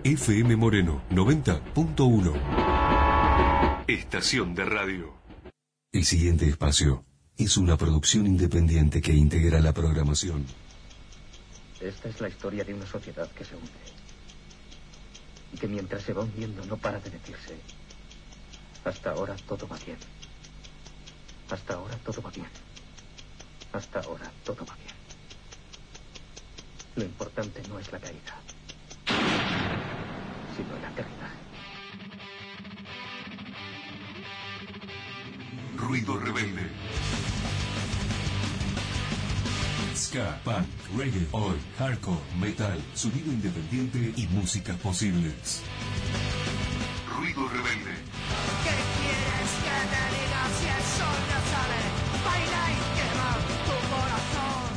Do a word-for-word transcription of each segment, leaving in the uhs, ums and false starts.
F M Moreno noventa punto uno. Estación de radio. El siguiente espacio es una producción independiente que integra la programación. Esta es la historia de una sociedad que se hunde. Y que mientras se va hundiendo no para de decirse: hasta ahora todo va bien. Hasta ahora todo va bien. Hasta ahora todo va bien. Lo importante no es la caída, sino el aterrizaje. Ruido rebelde. Ska, punk, reggae, oi, hardcore, metal, sonido independiente y músicas posibles. Ruido rebelde. ¿Qué quieres que te diga si el sol no sale? Baila y quema tu corazón.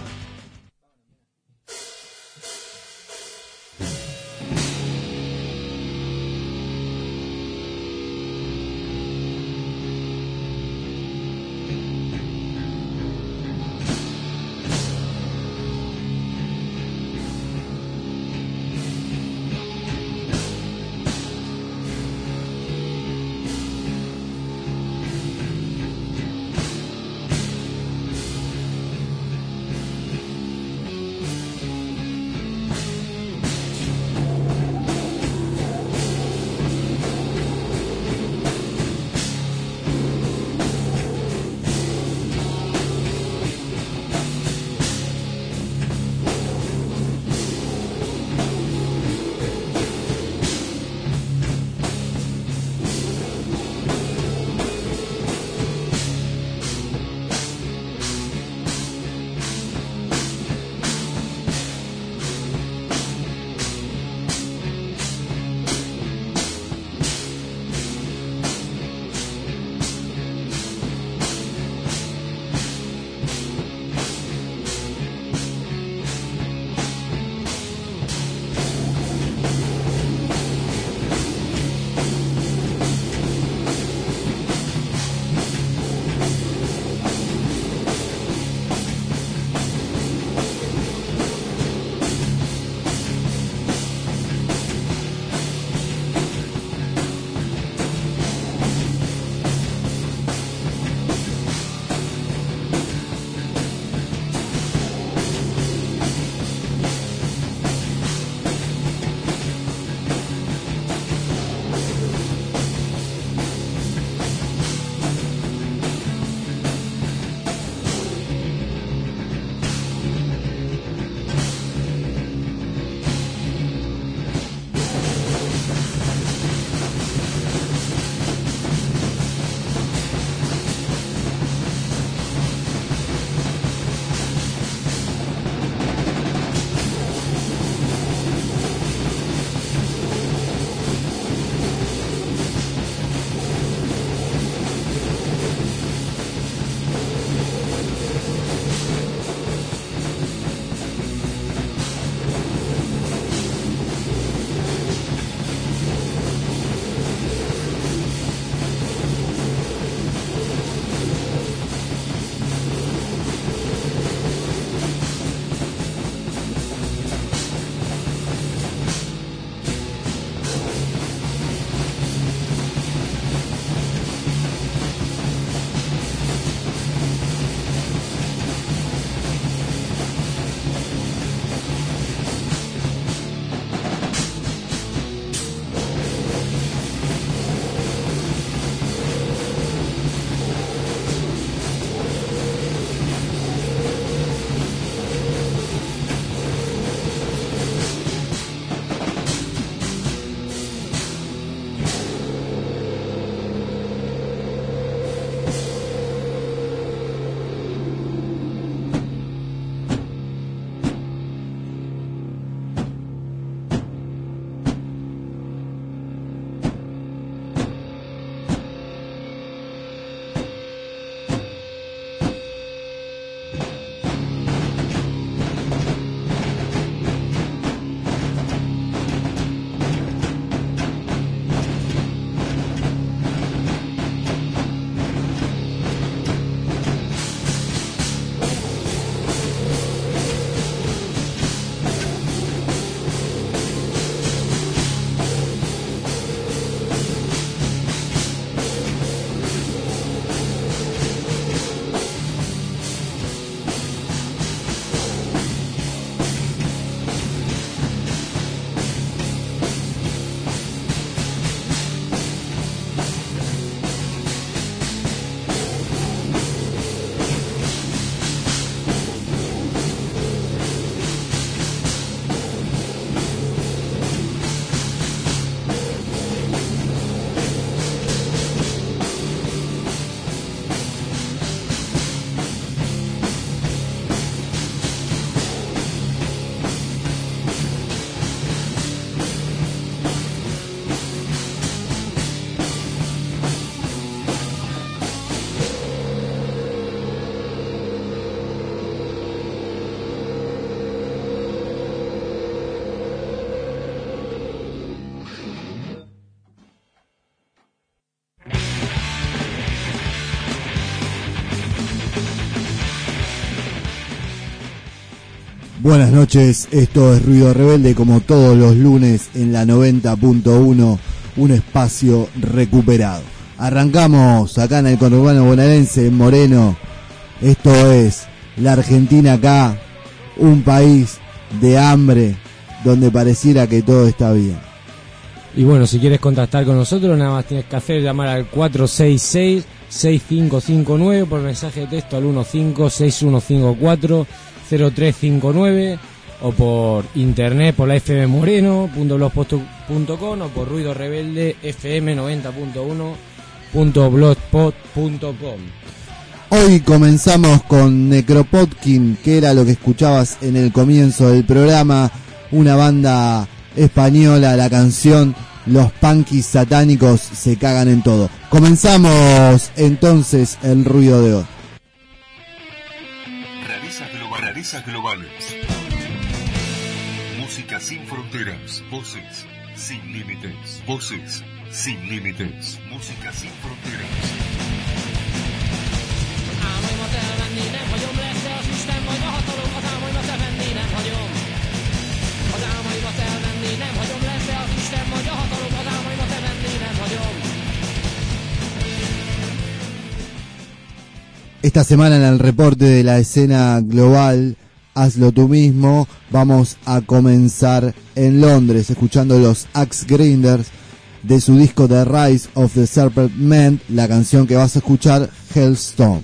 Buenas noches, esto es Ruido Rebelde, como todos los lunes en la noventa punto uno, un espacio recuperado. Arrancamos acá en el conurbano bonaerense, en Moreno. Esto es la Argentina acá, un país de hambre donde pareciera que todo está bien. Y bueno, si quieres contactar con nosotros, nada más tienes que hacer llamar al cuatro seis seis, seis cinco cinco nueve por mensaje de texto al uno cinco seis uno cinco cuatro cero tres cinco nueve o por internet por la f m moreno punto blogspot punto com o por ruido rebelde f m noventa punto uno punto blogspot punto com. Hoy comenzamos con Necropotkin, que era lo que escuchabas en el comienzo del programa, una banda española. La canción Los Punkis Satánicos se cagan en todo. Comenzamos entonces el ruido de hoy. Rarezas globales. Rarezas globales. Música sin fronteras. Voces sin límites. Voces sin límites. Música sin fronteras. Álmaimat elvenni nem hagyom, lesz-e az Isten vagy a hatalom, az álmaimat elvenni nem hagyom. Az álmaimat elvenni nem hagyom, lesz-e az Isten vagy a hatalom, az álmaimat elvenni nem hagyom. Esta semana en el reporte de la escena global, hazlo tú mismo, vamos a comenzar en Londres escuchando los Axe Grinders de su disco The Rise of the Serpent Man, la canción que vas a escuchar, Hellstorm.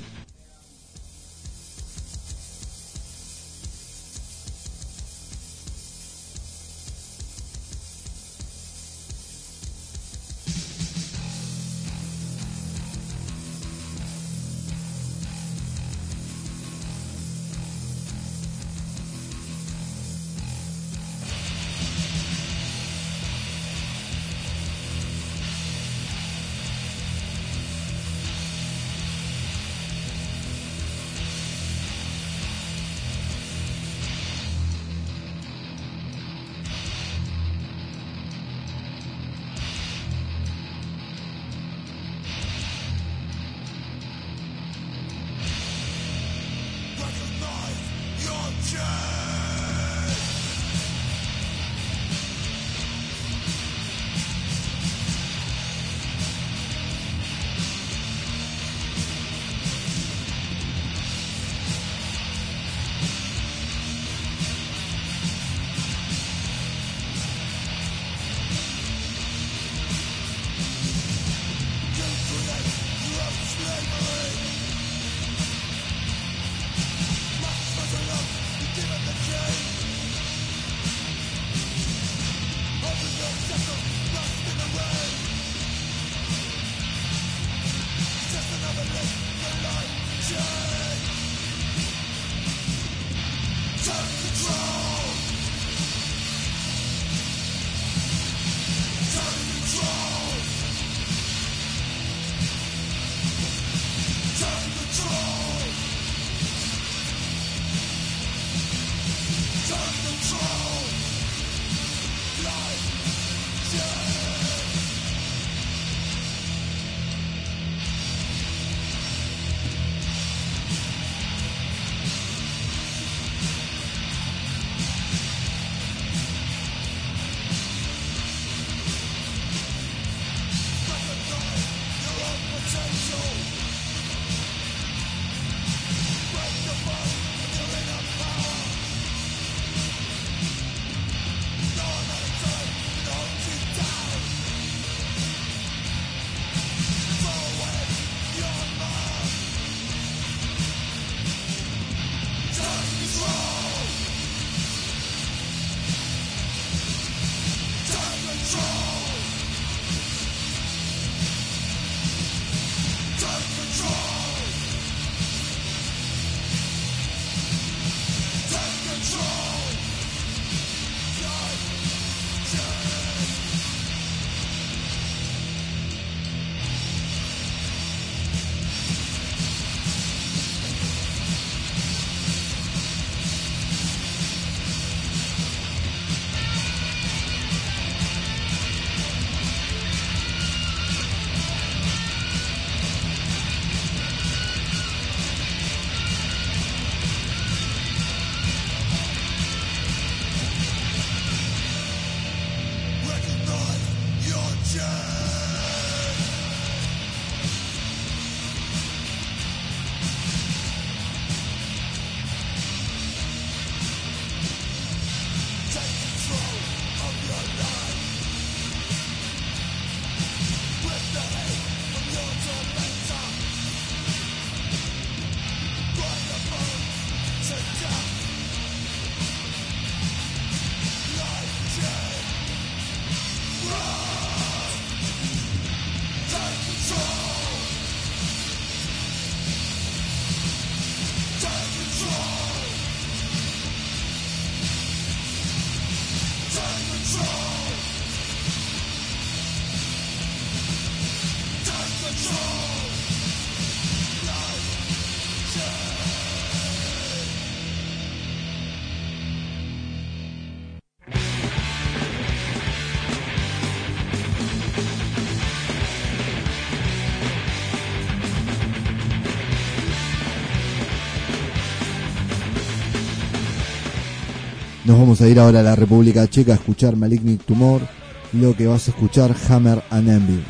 Nos vamos a ir ahora a la República Checa a escuchar Malignant Tumor. Lo que vas a escuchar, Hammer and Anvil.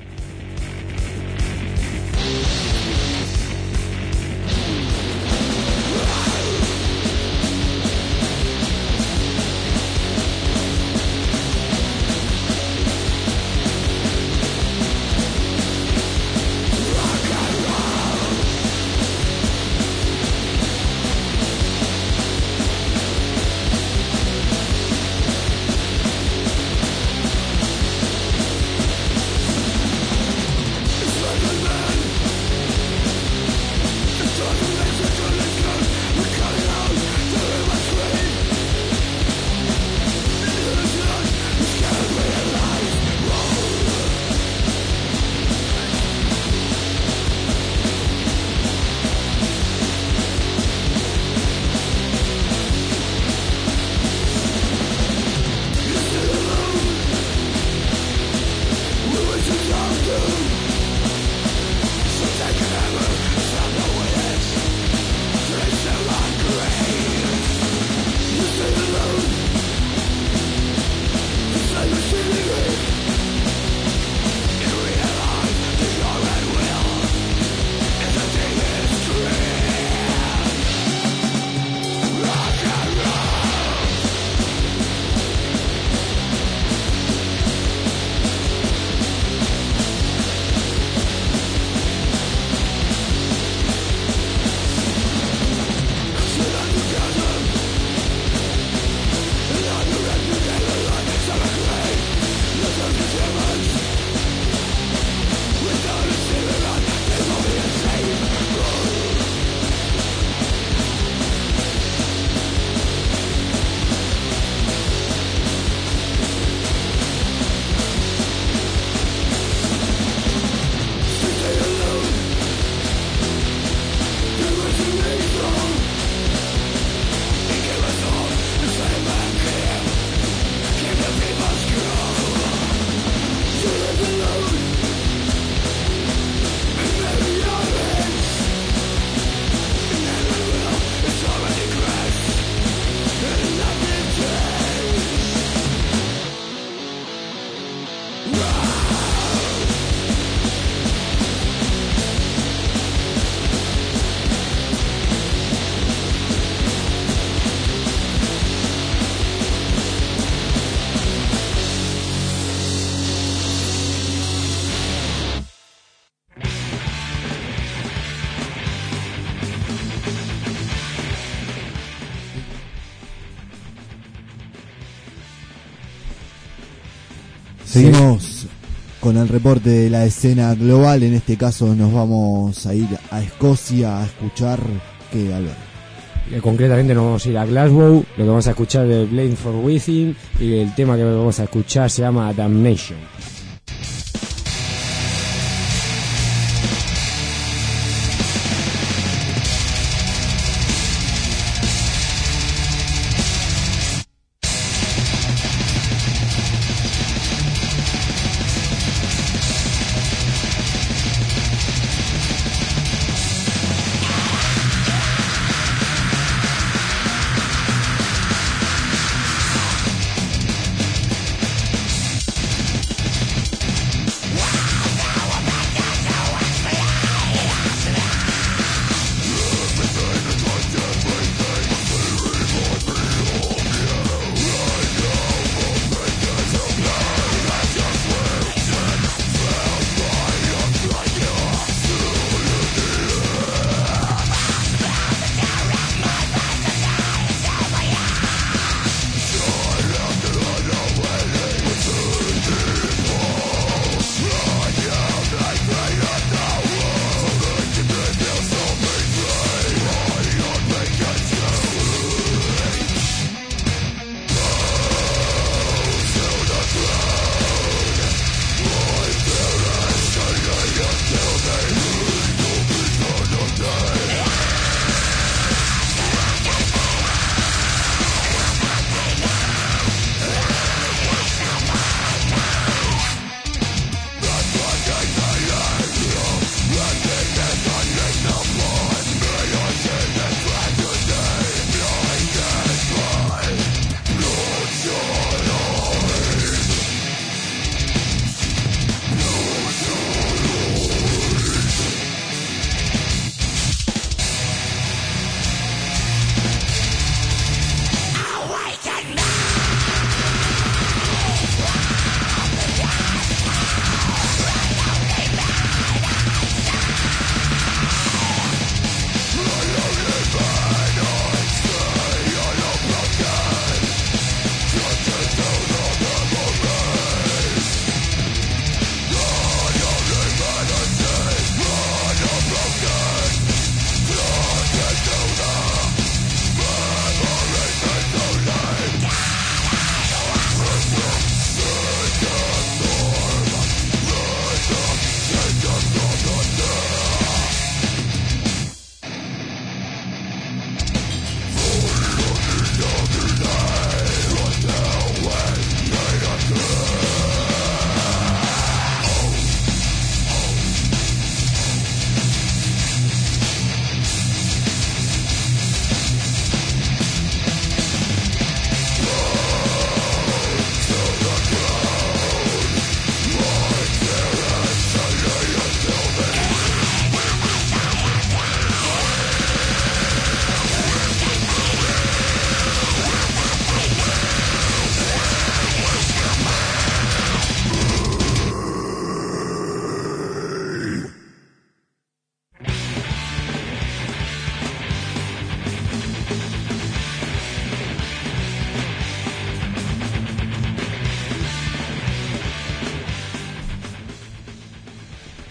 Seguimos con el reporte de la escena global. En este caso nos vamos a ir a Escocia a escuchar que Albert. Eh, concretamente nos vamos a ir a Glasgow. Lo que vamos a escuchar es Blame for Within y el tema que vamos a escuchar se llama Damnation.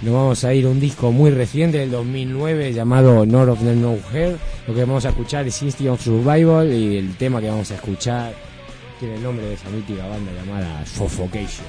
nos vamos a ir a un disco muy reciente del dos mil nueve llamado North of the No Hair. Lo que vamos a escuchar es Instinct of Survival, y el tema que vamos a escuchar tiene el nombre de esa mítica banda llamada Suffocation.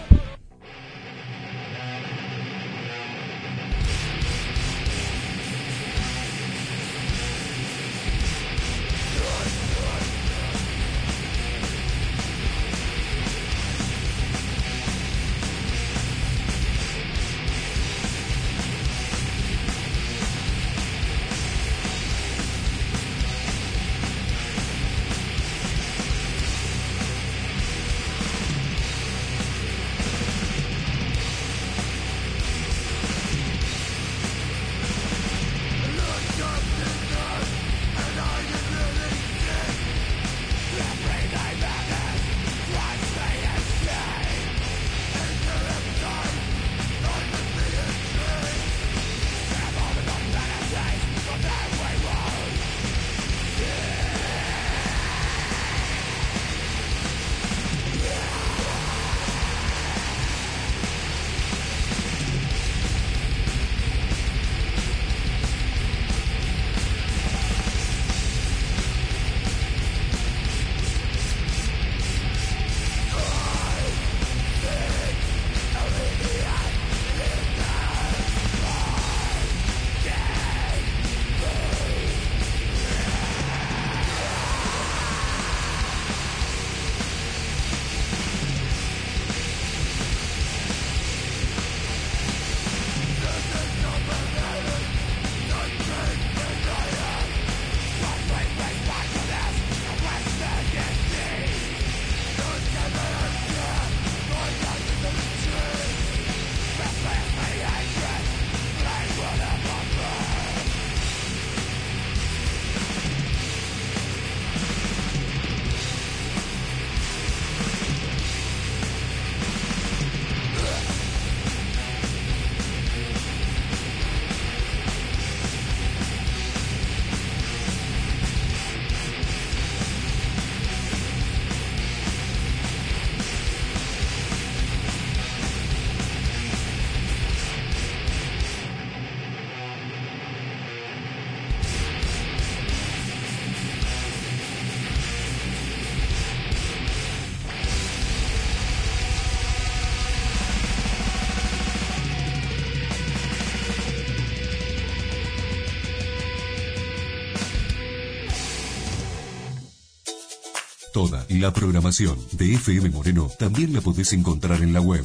Toda la programación de F M Moreno también la podés encontrar en la web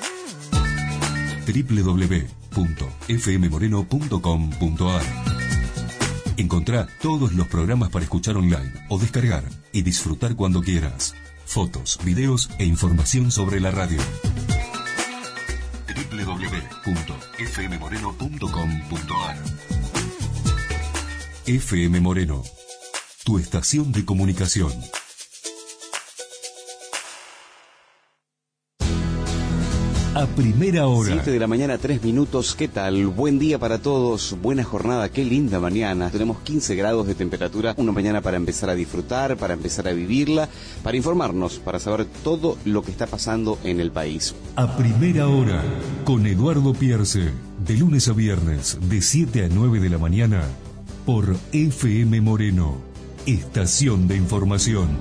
doble u doble u doble u punto f m moreno punto com punto a r. Encontrá todos los programas para escuchar online o descargar y disfrutar cuando quieras. Fotos, videos e información sobre la radio. doble u doble u doble u punto f m moreno punto com punto a r. F M Moreno, tu estación de comunicación. A primera hora. siete de la mañana, tres minutos. ¿Qué tal? Buen día para todos. Buena jornada. Qué linda mañana. Tenemos quince grados de temperatura. Una mañana para empezar a disfrutar, para empezar a vivirla, para informarnos, para saber todo lo que está pasando en el país. A primera hora, con Eduardo Pierce. De lunes a viernes, de siete a nueve de la mañana, por F M Moreno, estación de información.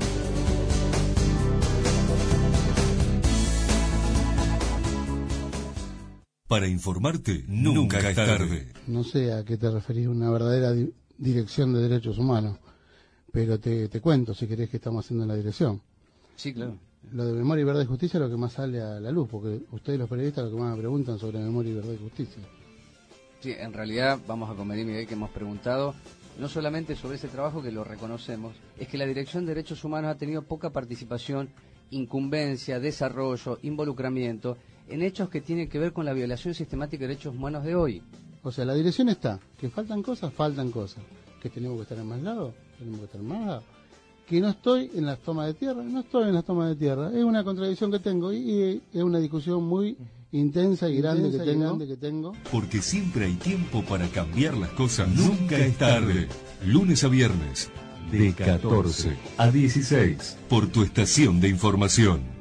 Para informarte, nunca, nunca es tarde. No sé a qué te referís, una verdadera di- dirección de derechos humanos, pero te, te cuento, si querés, que estamos haciendo en la dirección. Sí, claro. Lo de memoria y verdad y justicia es lo que más sale a la luz, porque ustedes los periodistas lo que más me preguntan sobre memoria y verdad y justicia. Sí, en realidad vamos a convenir, Miguel, que hemos preguntado no solamente sobre ese trabajo, que lo reconocemos, es que la Dirección de Derechos Humanos ha tenido poca participación, incumbencia, desarrollo, involucramiento en hechos que tienen que ver con la violación sistemática de derechos humanos de hoy. O sea, la dirección está, que faltan cosas, faltan cosas, que tenemos que estar en más lados, tenemos que estar en más lados, que no estoy en las tomas de tierra, no estoy en las tomas de tierra, es una contradicción que tengo y, y es una discusión muy intensa y grande, intensa que, y tengo, grande que tengo. Porque siempre hay tiempo para cambiar las cosas, nunca es tarde. Lunes a viernes, de catorce a dieciséis, por tu estación de información.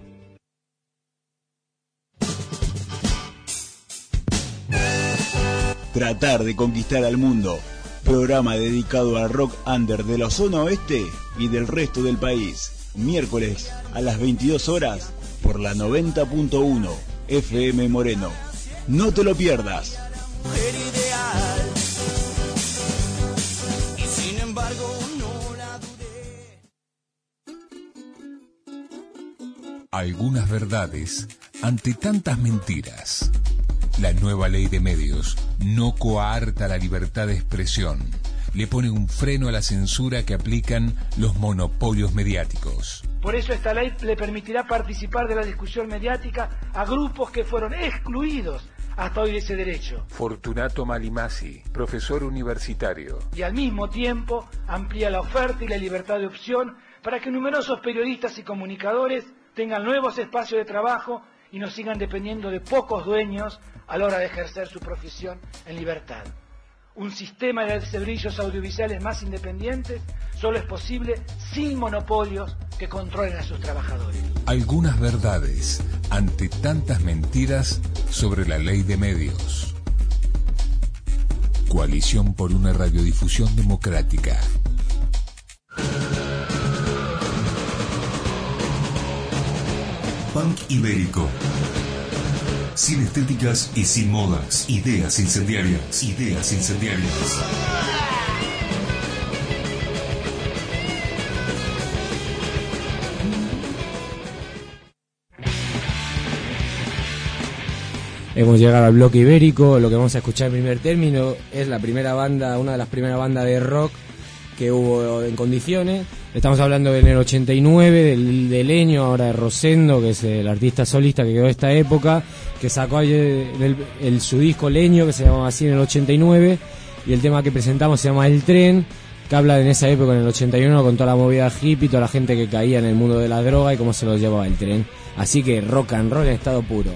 tratar de conquistar al mundo. Programa dedicado al rock under de la zona oeste y del resto del país. Miércoles a las veintidós horas por la noventa punto uno F M Moreno. No te lo pierdas. Mujer ideal, y sin embargo no la dudé. Algunas verdades ante tantas mentiras. La nueva ley de medios no coarta la libertad de expresión. Le pone un freno a la censura que aplican los monopolios mediáticos. Por eso esta ley le permitirá participar de la discusión mediática a grupos que fueron excluidos hasta hoy de ese derecho. Fortunato Malimasi, profesor universitario. Y al mismo tiempo amplía la oferta y la libertad de opción para que numerosos periodistas y comunicadores tengan nuevos espacios de trabajo y no sigan dependiendo de pocos dueños a la hora de ejercer su profesión en libertad. Un sistema de servicios audiovisuales más independientes solo es posible sin monopolios que controlen a sus trabajadores. Algunas verdades ante tantas mentiras sobre la ley de medios. Coalición por una radiodifusión democrática. Punk ibérico. Sin estéticas y sin modas. Ideas incendiarias. Ideas incendiarias. Hemos llegado al bloque ibérico. Lo que vamos a escuchar en primer término es la primera banda, una de las primeras bandas de rock que hubo en Condiciones. Estamos hablando en el ochenta y nueve, del de Leño, ahora de Rosendo, que es el artista solista que quedó de esta época, que sacó el, el, su disco Leño, que se llamaba así en el ochenta y nueve, y el tema que presentamos se llama El Tren, que habla de en esa época, en el ochenta y uno, con toda la movida hippie, toda la gente que caía en el mundo de la droga y cómo se los llevaba el tren. Así que rock and roll en estado puro.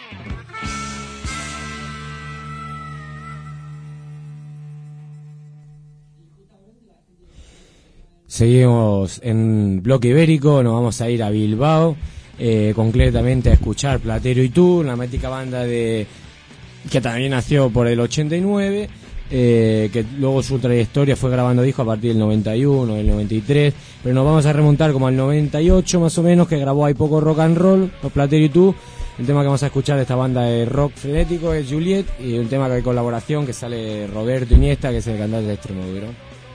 Seguimos en Bloque Ibérico, nos vamos a ir a Bilbao, eh, concretamente a escuchar Platero y tú, una mítica banda de que también nació por el ochenta y nueve, eh, que luego su trayectoria fue grabando discos a partir del noventa y uno, del noventa y tres, pero nos vamos a remontar como al noventa y ocho más o menos, que grabó Hay Poco Rock and Roll, los Platero y tú. El tema que vamos a escuchar de esta banda de rock frenético es Juliet, y un tema de colaboración que sale Roberto Iniesta, que es el cantante de Extremoduro.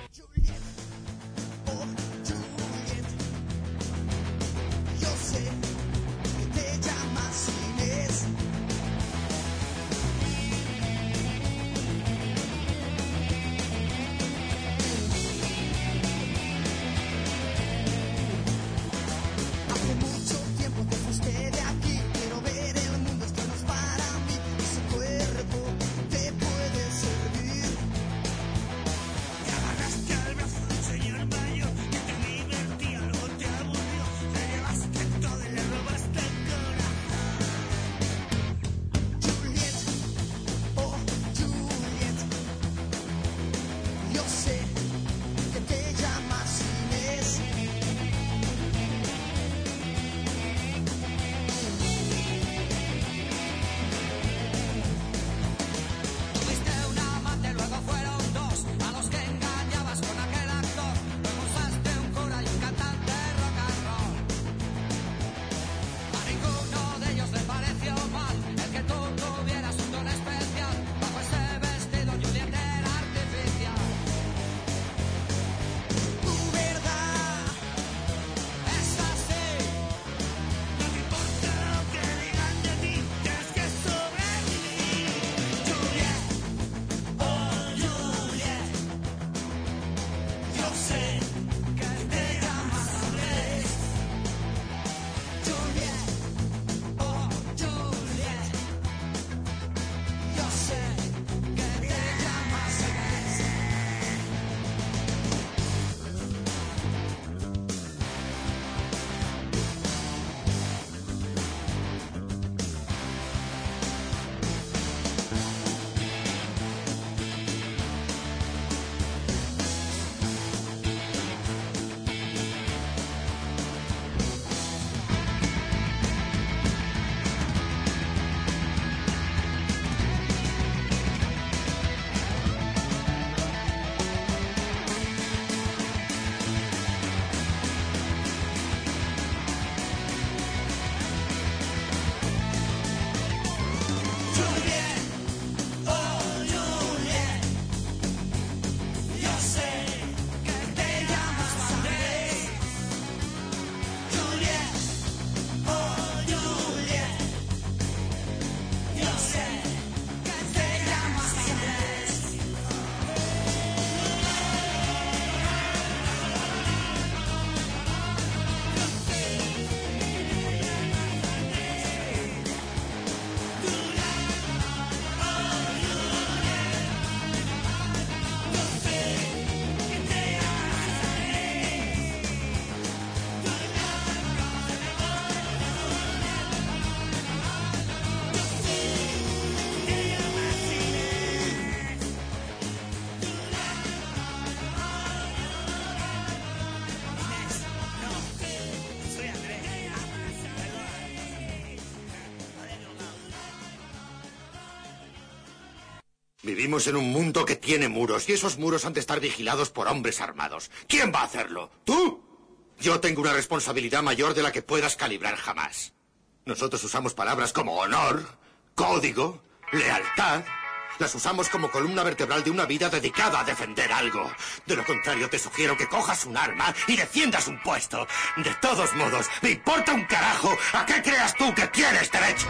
Vivimos en un mundo que tiene muros, y esos muros han de estar vigilados por hombres armados. ¿Quién va a hacerlo? ¿Tú? Yo tengo una responsabilidad mayor de la que puedas calibrar jamás. Nosotros usamos palabras como honor, código, lealtad. Las usamos como columna vertebral de una vida dedicada a defender algo. De lo contrario, te sugiero que cojas un arma y defiendas un puesto. De todos modos, me importa un carajo a qué creas tú que tienes derecho.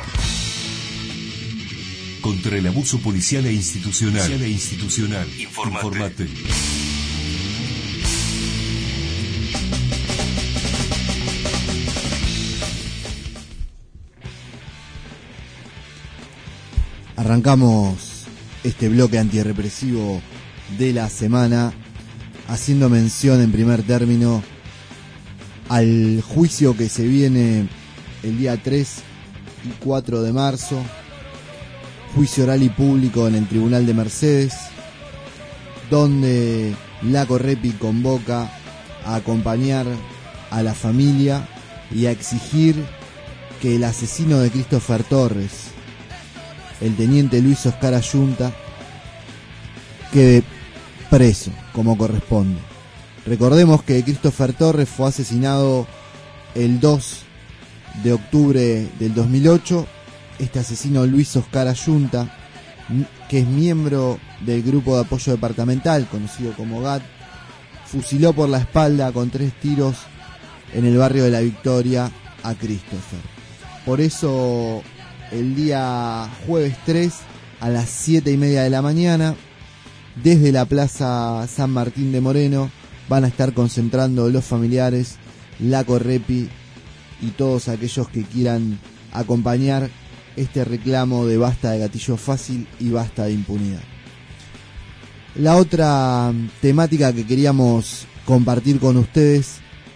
Contra el abuso policial e institucional. E institucional. Informate. Informate. Arrancamos este bloque antirrepresivo de la semana haciendo mención en primer término al juicio que se viene el día tres y cuatro de marzo, juicio oral y público en el Tribunal de Mercedes, donde la Correpi convoca a acompañar a la familia y a exigir que el asesino de Christopher Torres, el teniente Luis Oscar Ayunta, quede preso como corresponde. Recordemos que Christopher Torres fue asesinado el dos de octubre del dos mil ocho. Este asesino Luis Oscar Ayunta, que es miembro del grupo de apoyo departamental conocido como G A T, fusiló por la espalda con tres tiros en el barrio de La Victoria a Christopher. Por eso el día jueves tres a las siete y media de la mañana, desde la Plaza San Martín de Moreno, van a estar concentrando los familiares, la Correpi y todos aquellos que quieran acompañar este reclamo de basta de gatillo fácil y basta de impunidad. La otra temática que queríamos compartir con ustedes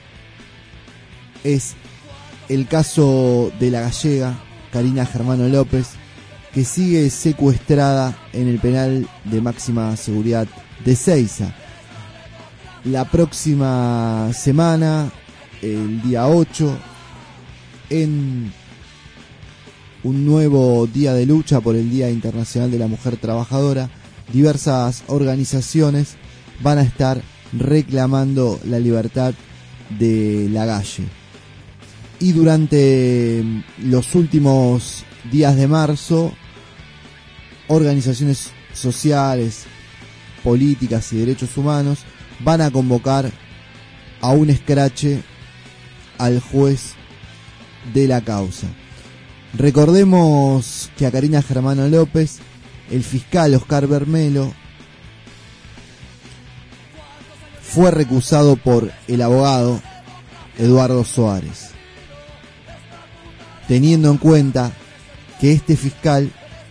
es el caso de la gallega Karina Germano López, que sigue secuestrada en el penal de máxima seguridad de Ezeiza. La próxima semana, el día ocho, en un nuevo día de lucha por el Día Internacional de la Mujer Trabajadora, diversas organizaciones van a estar reclamando la libertad de la Galle. Y durante los últimos días de marzo, organizaciones sociales, políticas y derechos humanos van a convocar a un escrache al juez de la causa. Recordemos que a Karina Germano López, el fiscal Oscar Bermelo, fue recusado por el abogado Eduardo Suárez, teniendo en cuenta que este fiscal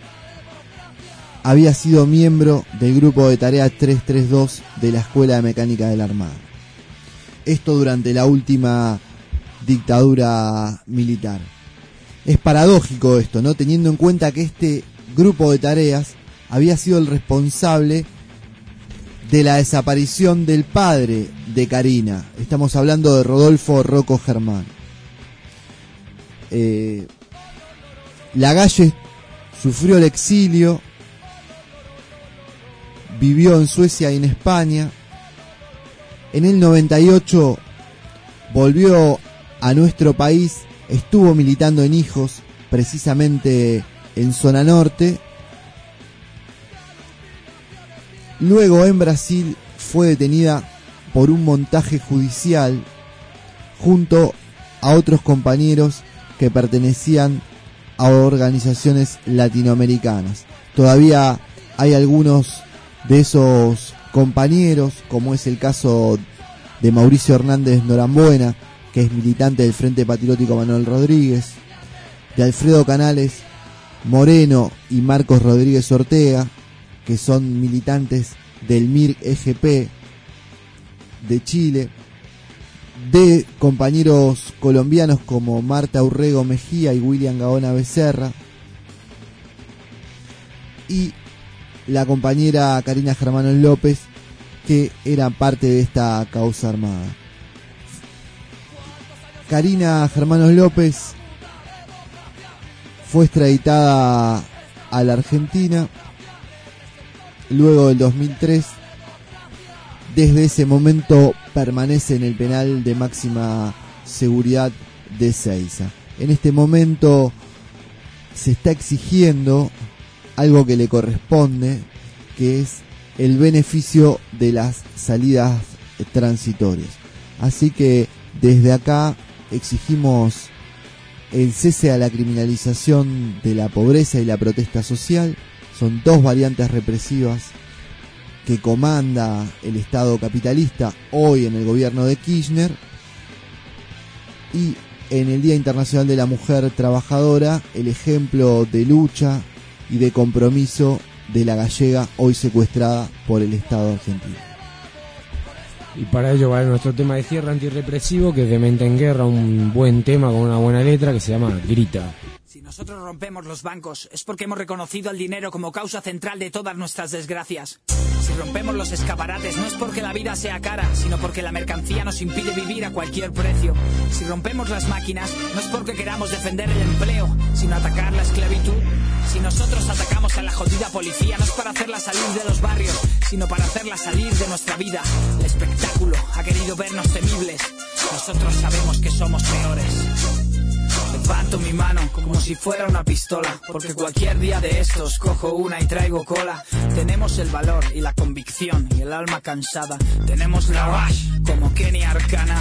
había sido miembro del grupo de tarea trescientos treinta y dos de la Escuela de Mecánica de la Armada. Esto durante la última dictadura militar. Es paradójico esto, ¿no? Teniendo en cuenta que este grupo de tareas había sido el responsable de la desaparición del padre de Karina. Estamos hablando de Rodolfo Rocco Germán. Eh, la Galle sufrió el exilio, vivió en Suecia y en España. En el noventa y ocho volvió a nuestro país, estuvo militando en Hijos, precisamente en zona norte. Luego en Brasil fue detenida por un montaje judicial junto a otros compañeros que pertenecían a organizaciones latinoamericanas. Todavía hay algunos de esos compañeros, como es el caso de Mauricio Hernández Norambuena, que es militante del Frente Patriótico Manuel Rodríguez, de Alfredo Canales Moreno y Marcos Rodríguez Ortega, que son militantes del M I R E G P de Chile, de compañeros colombianos como Marta Urrego Mejía y William Gaona Becerra, y la compañera Karina Germano López, que era parte de esta causa armada. Karina Germano López fue extraditada a la Argentina luego del dos mil tres. Desde ese momento permanece en el penal de máxima seguridad de Ezeiza. En este momento se está exigiendo algo que le corresponde, que es el beneficio de las salidas transitorias. Así que desde acá exigimos el cese a la criminalización de la pobreza y la protesta social. Son dos variantes represivas que comanda el Estado capitalista hoy en el gobierno de Kirchner, y en el Día Internacional de la Mujer Trabajadora, el ejemplo de lucha y de compromiso de la gallega hoy secuestrada por el Estado argentino. Y para ello va nuestro tema de cierre antirrepresivo, que es de Mente en Guerra, un buen tema con una buena letra que se llama Grita. Si no nosotros rompemos los bancos, es porque hemos reconocido el dinero como causa central de todas nuestras desgracias. Si rompemos los escaparates no es porque la vida sea cara, sino porque la mercancía nos impide vivir a cualquier precio. Si rompemos las máquinas no es porque queramos defender el empleo, sino atacar la esclavitud. Si nosotros atacamos a la jodida policía no es para hacerla salir de los barrios, sino para hacerla salir de nuestra vida. El espectáculo ha querido vernos temibles, nosotros sabemos que somos peores. Levanto mi mano como si fuera una pistola, porque cualquier día de estos cojo una y traigo cola. Tenemos el valor y la convicción y el alma cansada. Tenemos la rush como Kenny Arcana.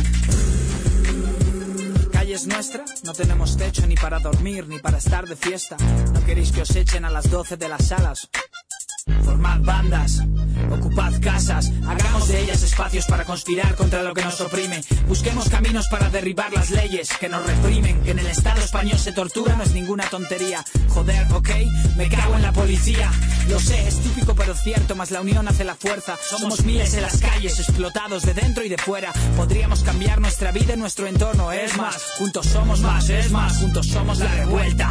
Calle es nuestra, no tenemos techo ni para dormir ni para estar de fiesta. No queréis que os echen a las doce de las salas. Formad bandas, ocupad casas, hagamos de ellas espacios para conspirar contra lo que nos oprime. Busquemos caminos para derribar las leyes que nos reprimen. Que en el Estado español se tortura no es ninguna tontería. Joder, ok, me cago en la policía. Lo sé, es típico pero cierto, más la unión hace la fuerza. Somos miles en las calles, explotados de dentro y de fuera. Podríamos cambiar nuestra vida y nuestro entorno, es más, juntos somos más, es más, juntos somos la revuelta.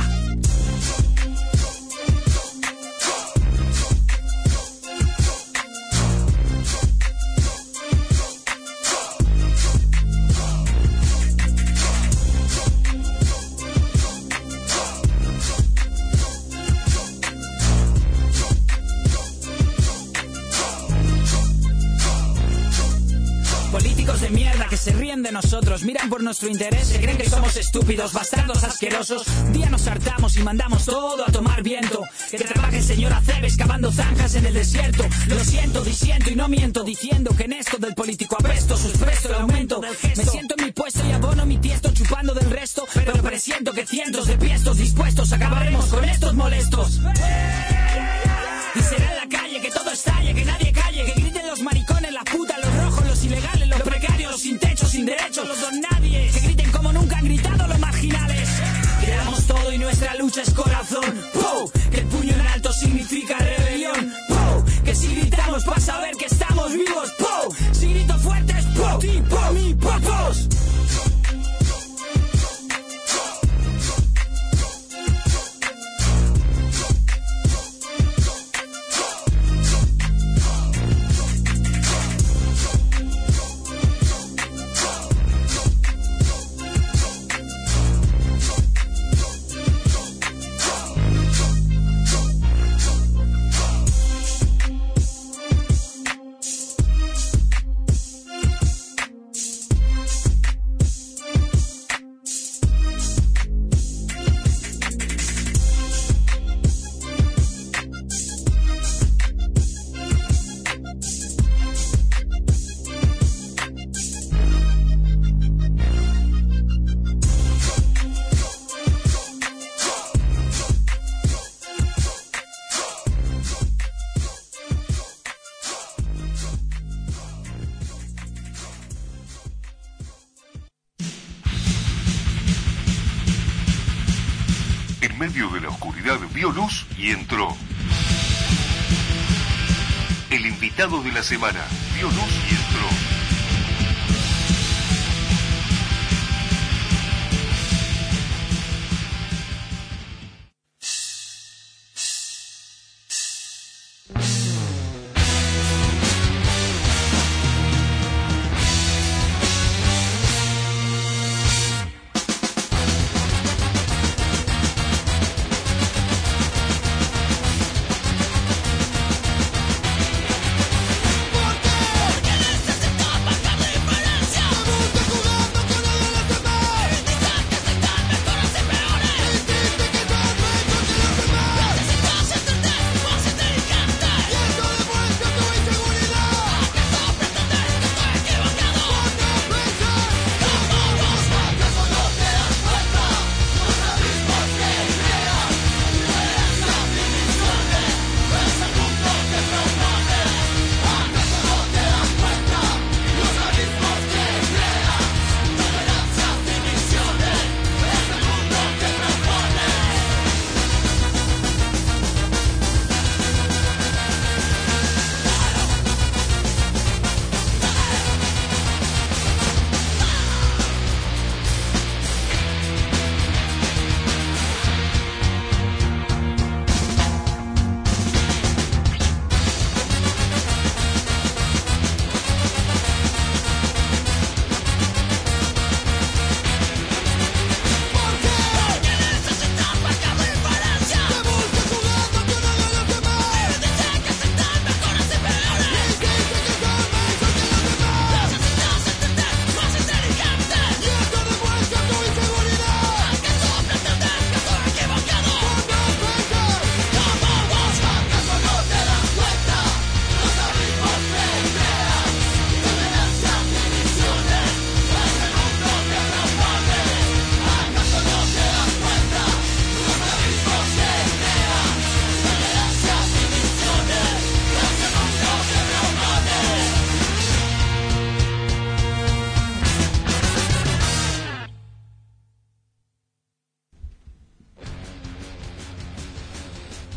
Políticos de mierda que se ríen de nosotros, miran por nuestro interés, se creen que somos estúpidos, bastardos asquerosos. Un día nos hartamos y mandamos todo a tomar viento. Que trabaje el señor Aceves cavando zanjas en el desierto. Lo siento, disiento y no miento, diciendo que en esto del político apresto, suspresto el aumento del gesto. Me siento en mi puesto y abono mi tiesto chupando del resto, pero presiento que cientos de piestos dispuestos acabaremos con estos molestos. Y será en la calle que todo estalle, que nadie calle, que griten los maricones, las putas, los rojos, los ilegales, los precarios, los sin techo, sin derechos, los don nadie, que griten como nunca han gritado los marginales. Que damos todo y nuestra lucha es corazón. ¡Pow! Que el puño en alto significa rebelión. ¡Pow! Que si gritamos vas a ver que estamos vivos. ¡Pow! Si grito fuerte es ¡pow! ¡Ti, po, mi, popos! En medio de la oscuridad vio luz y entró. El invitado de la semana vio luz y entró. Porque necesitamos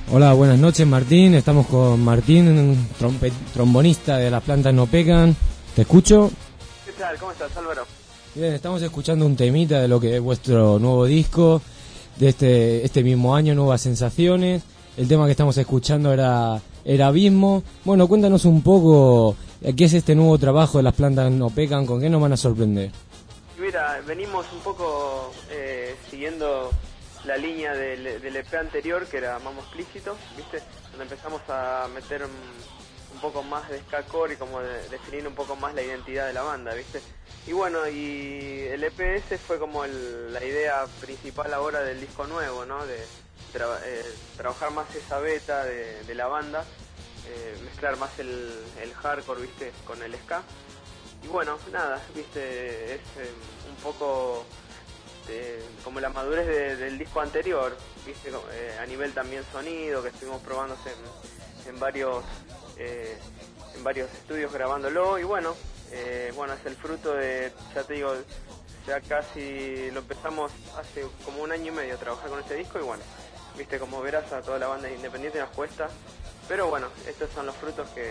Hola, buenas noches Martín, estamos con Martín, trompe- trombonista de las plantas no pecan. ¿Te escucho? ¿Qué tal? ¿Cómo estás, Álvaro? Bien, estamos escuchando un temita de lo que es vuestro nuevo disco, de este este mismo año, Nuevas Sensaciones. El tema que estamos escuchando era, era Abismo. Bueno, cuéntanos un poco, ¿qué es este nuevo trabajo de las plantas no pecan? ¿Con qué nos van a sorprender? Mira, venimos un poco eh, siguiendo la línea del, del E P anterior, que era Mambo Explícito, ¿viste? Donde empezamos a meter un, un poco más de ska core y como de, definir un poco más la identidad de la banda, ¿viste? Y bueno, y el E P ese fue como el, la idea principal ahora del disco nuevo, ¿no? De tra- eh, trabajar más esa beta de, de la banda, eh, mezclar más el, el hardcore, ¿viste? Con el ska. Y bueno, nada, ¿viste? Es eh, un poco... Eh, como la madurez de, del disco anterior, viste, eh, a nivel también sonido, que estuvimos probándose en, en varios eh, en varios estudios grabándolo, y bueno, eh, bueno, es el fruto de, ya te digo, ya casi lo empezamos hace como un año y medio a trabajar con este disco, y bueno, viste, como verás, a toda la banda independiente nos cuesta, pero bueno, estos son los frutos que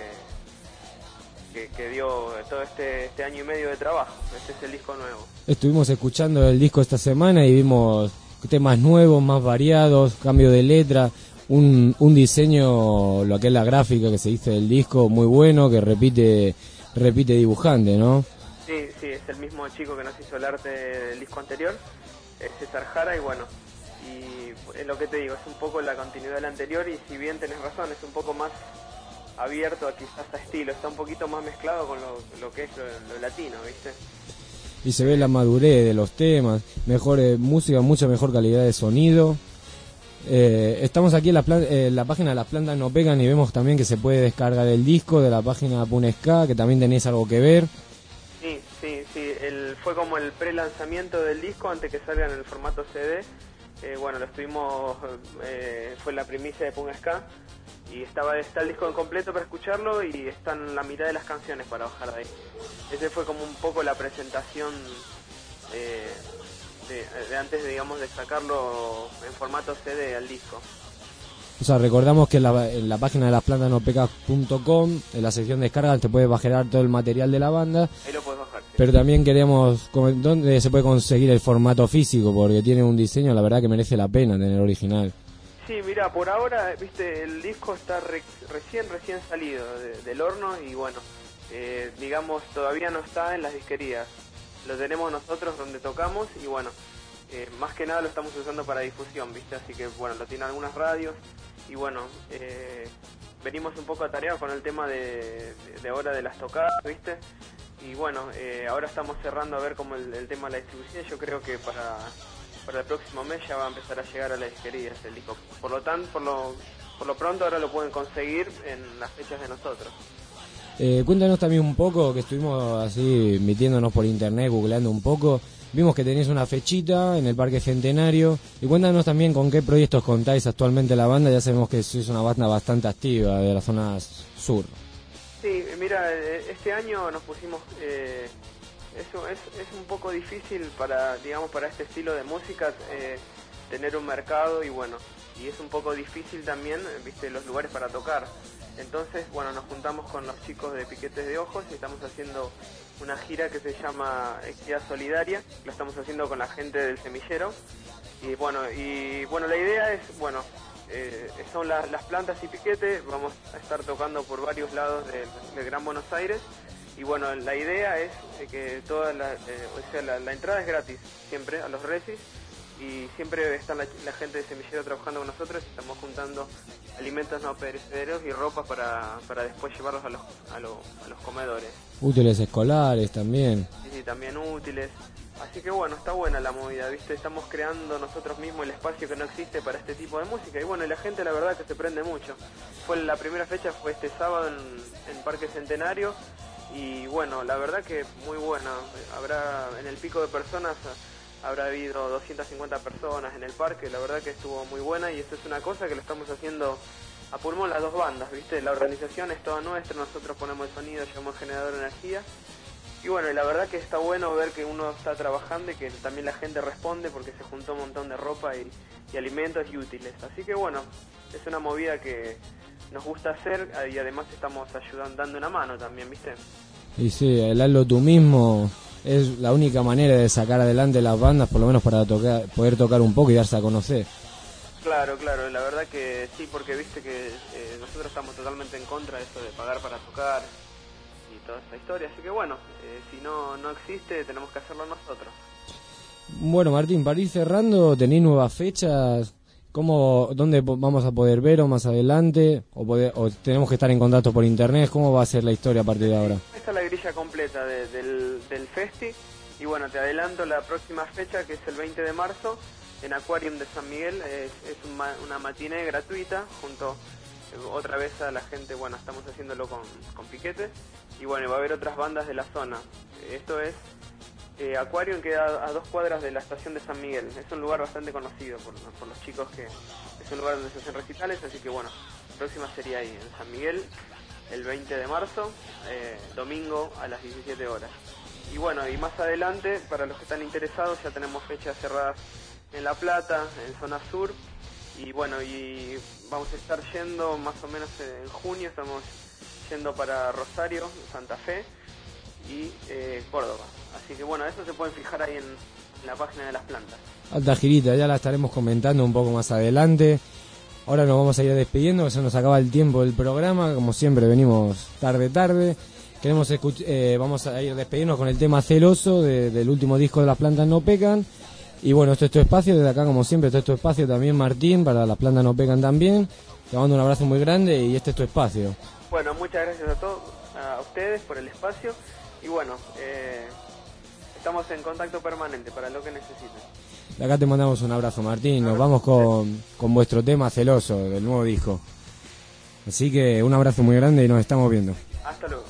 Que, que dio todo este, este año y medio de trabajo. Este es el disco nuevo. Estuvimos escuchando el disco esta semana y vimos temas nuevos, más variados, cambio de letra, un, un diseño, lo que es la gráfica que se dice del disco, muy bueno, que repite repite dibujante, ¿no? Sí, sí, es el mismo chico que nos hizo el arte del disco anterior, es César Jara, y bueno, y es lo que te digo, es un poco la continuidad del anterior, y si bien tenés razón, es un poco más abierto a quizás a estilo, está un poquito más mezclado con lo, lo que es lo, lo latino, ¿viste? Y se ve la madurez de los temas, mejor eh, música, mucha mejor calidad de sonido. Eh, estamos aquí en la, plan- eh, la página de Las Plantas No Pegan y vemos también que se puede descargar el disco de la página Punesca, que también tenéis algo que ver. Sí, sí, sí, el, fue como el pre-lanzamiento del disco antes que salga en el formato C D. Eh, bueno, lo estuvimos, eh, fue la primicia de Punesca. Y estaba está el disco en completo para escucharlo y están la mitad de las canciones para bajar de ahí. Ese fue como un poco la presentación eh, de, de antes, de, digamos, de sacarlo en formato C D al disco. O sea, recordamos que en la, en la página de las plantas no pecas punto com, en la sección de descarga, te puedes bajar todo el material de la banda. Ahí lo puedes bajar. Sí. Pero también queríamos, ¿dónde se puede conseguir el formato físico? Porque tiene un diseño, la verdad, que merece la pena tener original. Sí, mira, por ahora, viste, el disco está re, recién, recién salido de, del horno y bueno, eh, digamos, todavía no está en las disquerías. Lo tenemos nosotros donde tocamos y bueno, eh, más que nada lo estamos usando para difusión, viste, así que bueno, lo tienen algunas radios y bueno, eh, venimos un poco atareados con el tema de, de, de ahora de las tocadas, viste, y bueno, eh, ahora estamos cerrando a ver como el, el tema de la distribución. Yo creo que para... para el próximo mes ya va a empezar a llegar a las disquerías el disco. Por lo tanto, por lo, por lo pronto ahora lo pueden conseguir en las fechas de nosotros. Eh, cuéntanos también un poco, que estuvimos así metiéndonos por internet, googleando un poco. Vimos que tenéis una fechita en el Parque Centenario. Y cuéntanos también con qué proyectos contáis actualmente la banda. Ya sabemos que sois una banda bastante activa de la zona sur. Sí, mira, este año nos pusimos... Eh, Eso es, es un poco difícil para, digamos, para este estilo de música eh, tener un mercado y bueno, y es un poco difícil también, viste, los lugares para tocar. Entonces, bueno, nos juntamos con los chicos de Piquetes de Ojos y estamos haciendo una gira que se llama Equidad Solidaria, la estamos haciendo con la gente del Semillero. Y bueno, y bueno, la idea es, bueno, eh, son la, las plantas y Piquete, vamos a estar tocando por varios lados de, de Gran Buenos Aires. Y bueno, la idea es que toda la, eh, o sea, la, la entrada es gratis siempre a los recis y siempre está la, la gente de Semillero trabajando con nosotros y estamos juntando alimentos no perecederos y ropa para, para después llevarlos a los, a, lo, a los comedores. Útiles escolares también. Sí, sí, también útiles. Así que bueno, está buena la movida, ¿viste? Estamos creando nosotros mismos el espacio que no existe para este tipo de música y bueno, y la gente la verdad que se prende mucho. Fue la primera fecha fue este sábado en, en Parque Centenario. Y bueno, la verdad que muy buena. Habrá en el pico de personas habrá habido doscientas cincuenta personas en el parque. La verdad que estuvo muy buena y esto es una cosa que lo estamos haciendo a pulmón las dos bandas, ¿viste? La organización es toda nuestra, nosotros ponemos el sonido, llevamos el generador de energía. Y bueno, y la verdad que está bueno ver que uno está trabajando y que también la gente responde porque se juntó un montón de ropa y, y alimentos y útiles. Así que bueno, es una movida que nos gusta hacer y además estamos ayudando, dando una mano también, ¿viste? Y sí, el hazlo tú mismo es la única manera de sacar adelante las bandas, por lo menos para tocar, poder tocar un poco y darse a conocer. Claro, claro, la verdad que sí, porque viste que eh, nosotros estamos totalmente en contra de eso de pagar para tocar y toda esa historia, así que bueno, eh, si no no existe, tenemos que hacerlo nosotros. Bueno, Martín, para ir cerrando, ¿tenéis nuevas fechas? ¿Cómo, dónde vamos a poder veros más adelante? ¿O, poder, ¿O tenemos que estar en contacto por internet? ¿Cómo va a ser la historia a partir de ahora? Esta es la grilla completa de, del, del festi, y bueno, te adelanto la próxima fecha, que es el veinte de marzo, en Aquarium de San Miguel. Es, es un ma, una matiné gratuita, junto eh, otra vez a la gente, bueno, estamos haciéndolo con, con piquetes, y bueno, va a haber otras bandas de la zona. Esto es eh, Aquarium, queda a dos cuadras de la estación de San Miguel. Es un lugar bastante conocido por, por los chicos, que es un lugar donde se hacen recitales, así que bueno, la próxima sería ahí, en San Miguel, el veinte de marzo, eh, domingo a las diecisiete horas. Y bueno, y más adelante, para los que están interesados, ya tenemos fechas cerradas en La Plata, en zona sur, y bueno, y vamos a estar yendo más o menos en junio, estamos yendo para Rosario, Santa Fe y eh, Córdoba. Así que bueno, eso se pueden fijar ahí en, en la página de las plantas. Alta girita, ya la estaremos comentando un poco más adelante. Ahora nos vamos a ir despidiendo, que se nos acaba el tiempo del programa, como siempre venimos tarde tarde. Queremos escuch- eh, vamos a ir a despedirnos con el tema Celoso de, del último disco de Las Plantas No Pecan. Y bueno, esto es tu espacio, desde acá como siempre, esto es tu espacio también, Martín, para Las Plantas No Pecan también. Te mando un abrazo muy grande y este es tu espacio. Bueno, muchas gracias a todos, a ustedes por el espacio, y bueno, eh, estamos en contacto permanente para lo que necesiten. De acá te mandamos un abrazo, Martín, nos vamos con, con vuestro tema Celoso del nuevo disco. Así que un abrazo muy grande y nos estamos viendo. Hasta luego.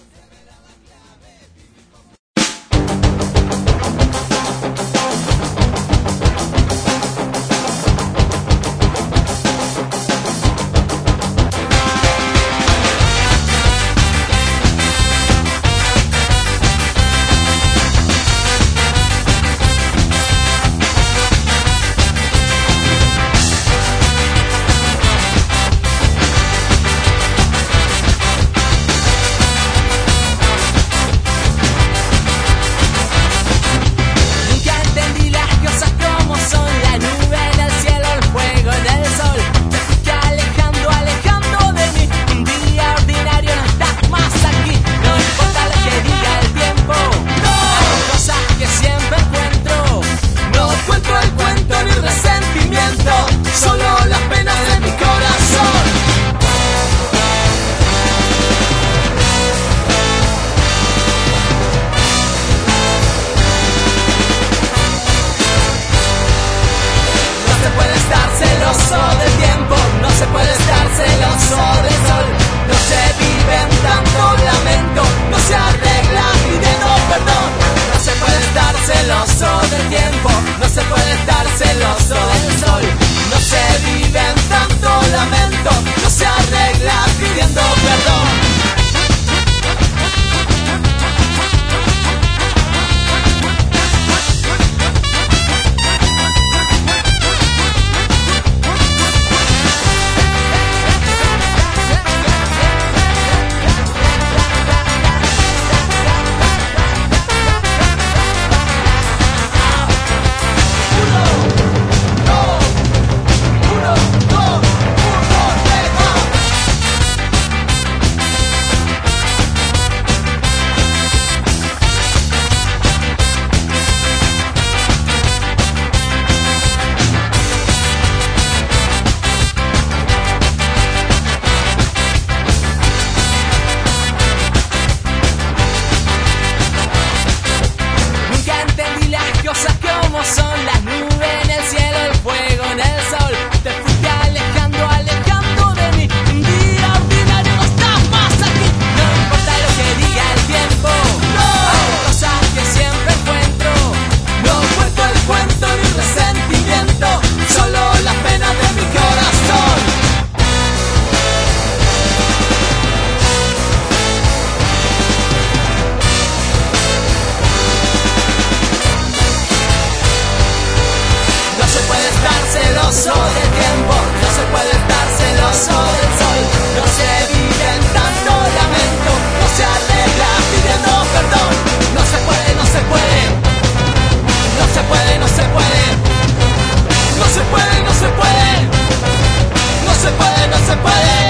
se puede.